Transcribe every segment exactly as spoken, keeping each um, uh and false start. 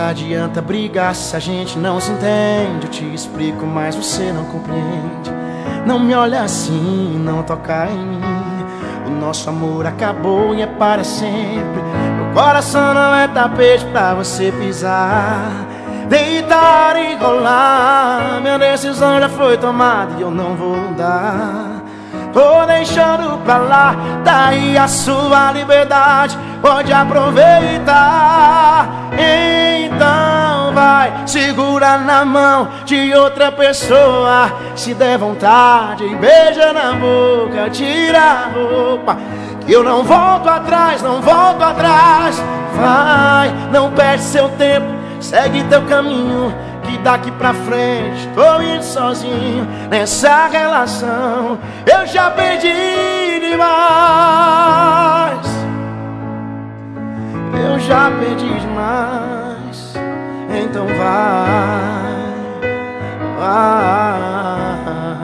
adianta brigar se a gente não se entende. Eu te explico, mas você não compreende. Não me olha assim, não toca em mim. O nosso amor acabou e é para sempre. Meu coração não é tapete pra você pisar, deitar e rolar. Minha decisão já foi tomada e eu não vou mudar. Tô deixando pra lá, daí a sua liberdade, pode aproveitar. Então vai, segura na mão de outra pessoa. Se der vontade, beija na boca, tira a roupa, que eu não volto atrás, não volto atrás. Vai, não perde seu tempo, segue teu caminho, que daqui pra frente tô indo sozinho nessa relação. Eu já perdi demais, eu já perdi demais. Então vai, vai.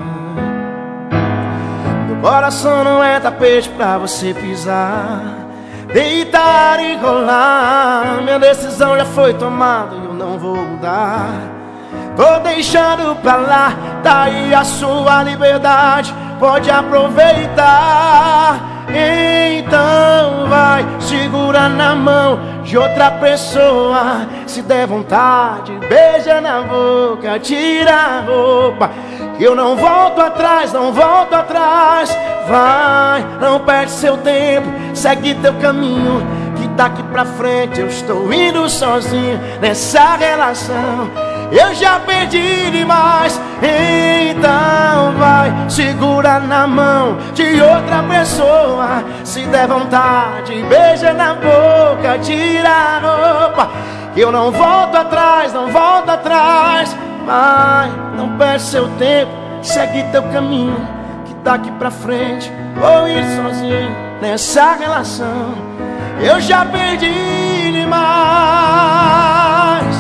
Meu coração não é tapete pra você pisar, deitar e rolar. Minha decisão já foi tomada e eu não vou mudar. Tô deixando pra lá, daí a sua liberdade, pode aproveitar. Então vai, segura na mão de outra pessoa. Se der vontade, beija na boca, tira a roupa, que eu não volto atrás, não volto atrás. Vai, não perde seu tempo, segue teu caminho, que daqui pra frente eu estou indo sozinho nessa relação. Eu já perdi demais. Então vai, segura na mão de outra pessoa. Se der vontade, beija na boca, tira a roupa, que eu não volto atrás, não volto atrás. Vai, não perde seu tempo, segue teu caminho, que daqui pra frente vou ir sozinho nessa relação. Eu já perdi demais,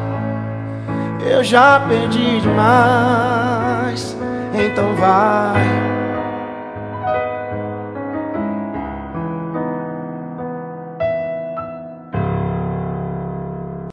eu já perdi demais. Então vai,